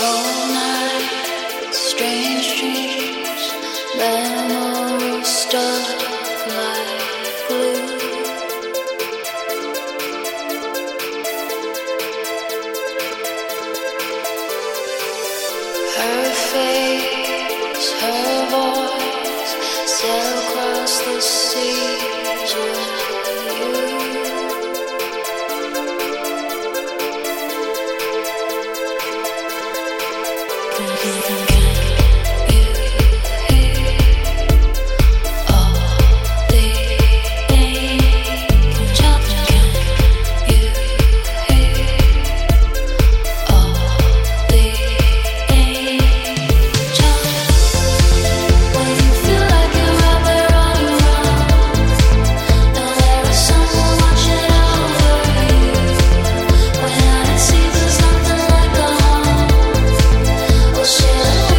Cold night, strange dreams, memories stuck like glue. Her face, her voice, sail across the seas with you. Shit.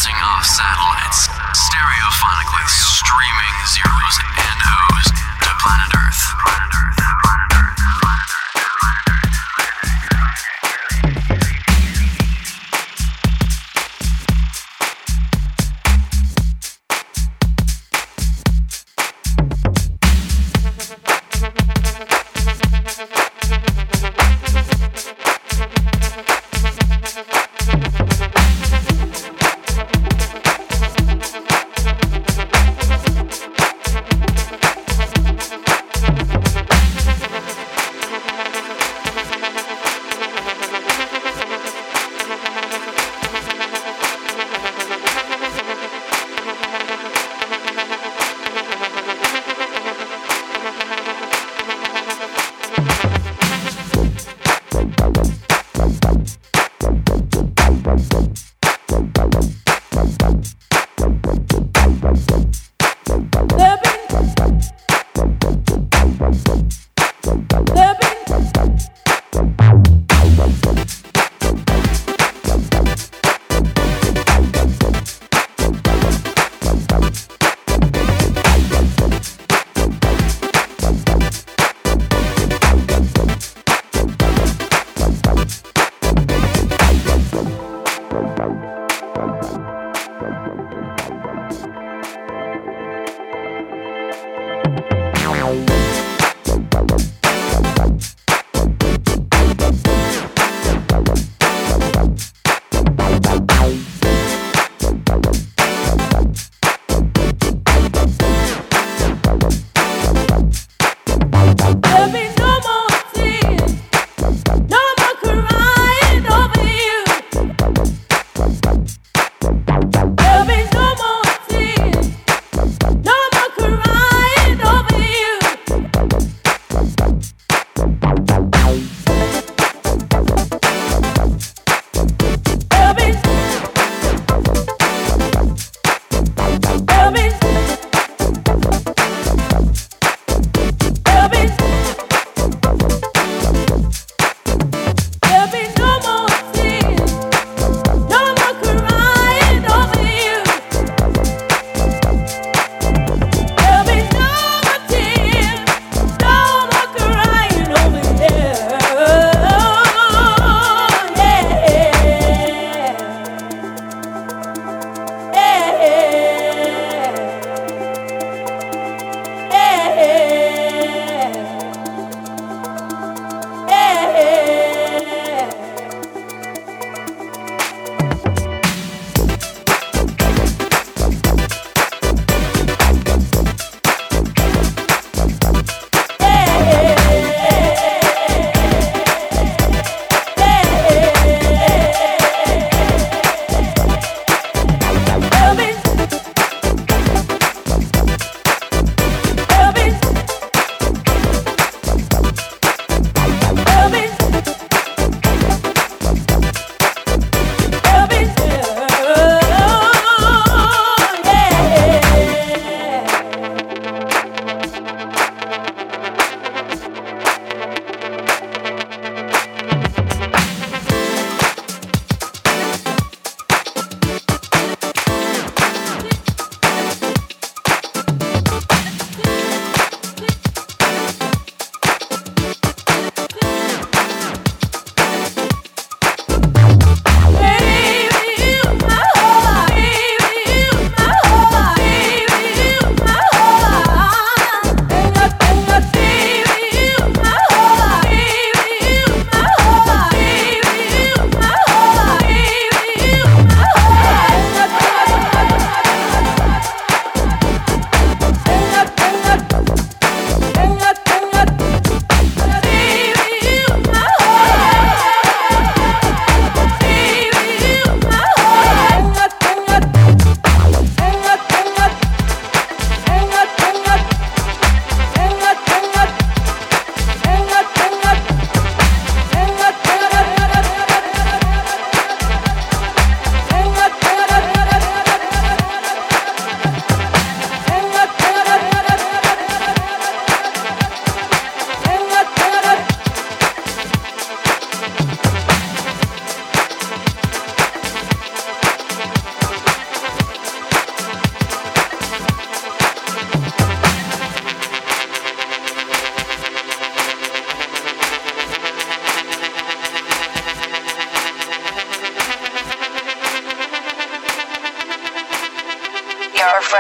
bouncing off satellites, stereophonically streaming zeros and O's to planet Earth.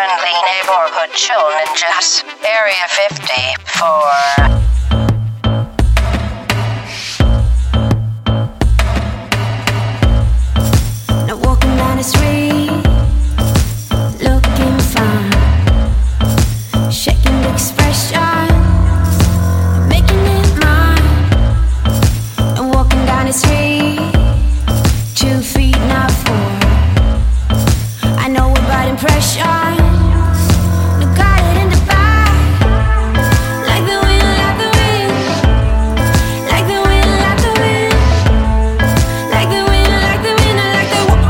friendly neighborhood chill ninjas. Area 54. Down the street, looking fine, shaking the expression, making it mine. And walking down the street, 2 feet, not 4. I know about impression. Look at it in the back, like the wind, like the wind, like the wind, like the wind, like the wind, like the wind, like the wind.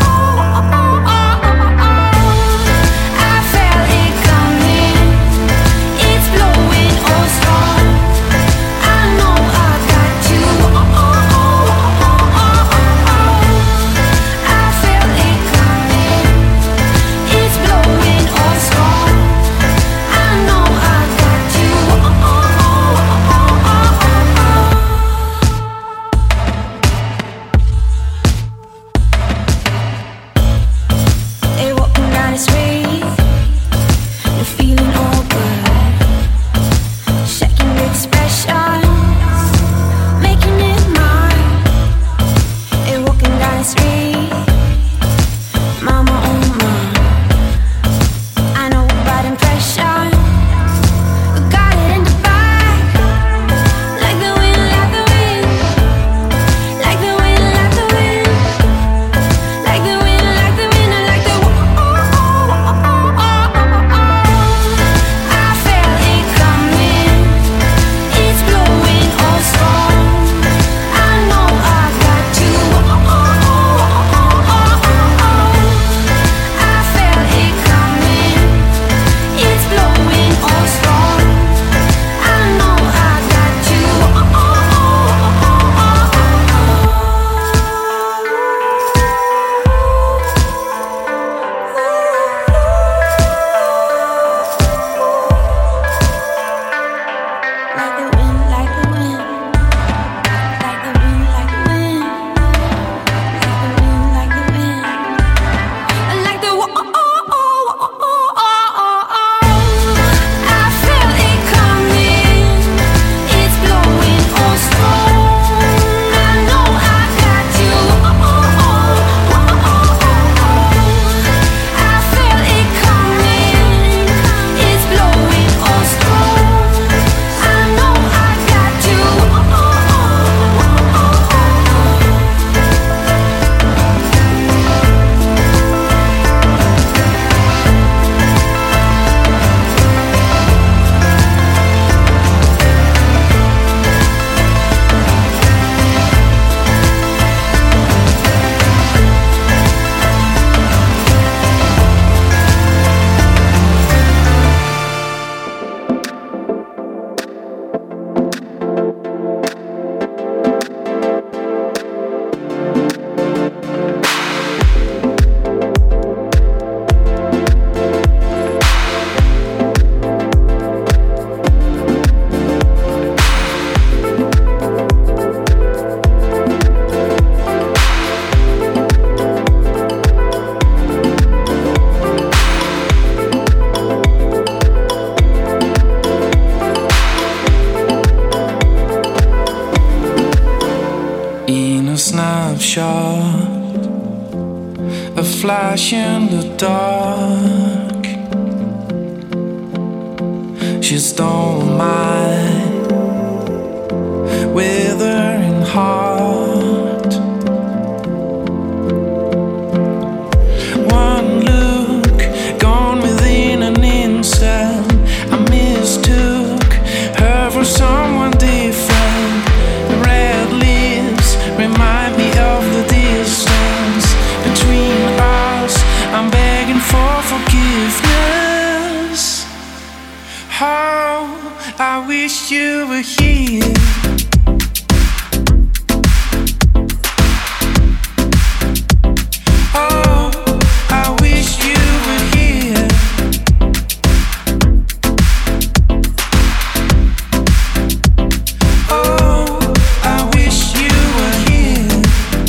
A flash in the dark. She stole my withering heart. One look, gone within an instant. I mistook her for someone different. Red lips remind me of the distance between us. I'm begging for forgiveness. How I wish you were here.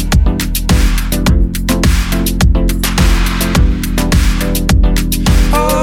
Oh,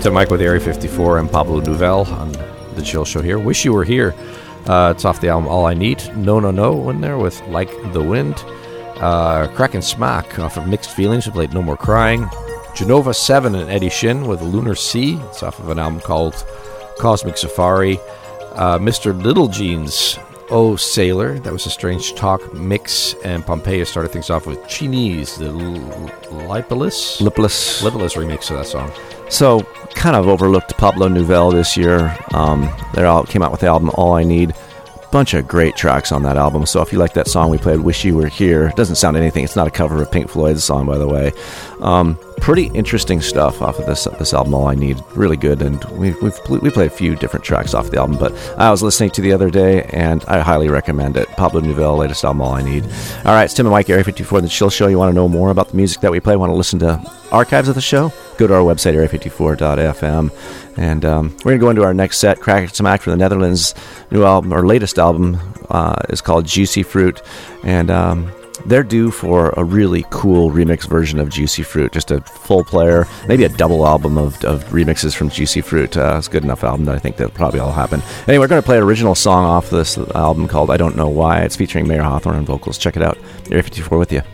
Tim Mike with Area 54 and Pablo Nouvelle on The Chill Show here. Wish You Were Here. It's off the album All I Need. No, No, No in there with Like the Wind. Crack and Smack off of Mixed Feelings. We played No More Crying. Genova 7 and Eddie Shin with Lunar Sea. It's off of an album called Cosmic Safari. Mr. Little Jeans, Oh Sailor. That was a Strange Talk mix. And Pompeia started things off with Chinese, the Lipolis remix of that song. So, kind of overlooked Pablo Nouvelle this year. They all came out with the album All I Need. Bunch of great tracks on that album. So if you like that song we played, Wish You Were Here, it doesn't sound anything. It's not a cover of Pink Floyd's song, by the way. Pretty interesting stuff off of this album, All I Need. Really good, and we played a few different tracks off the album, but I was listening to the other day, and I highly recommend it. Pablo Nouvelle, latest album, All I Need. All right, it's Tim and Mike, Area 54, The Chill Show. You want to know more about the music that we play, want to listen to archives of the show? Go to our website, area54.fm. And we're going to go into our next set. Crack and Smack from the Netherlands. New album, or latest album, is called Juicy Fruit. And they're due for a really cool remix version of Juicy Fruit. Just a full player, maybe a double album of remixes from Juicy Fruit. It's a good enough album that I think that'll probably all happen. Anyway, we're going to play an original song off this album called I Don't Know Why. It's featuring Mayor Hawthorne on vocals. Check it out. Area 54 with you.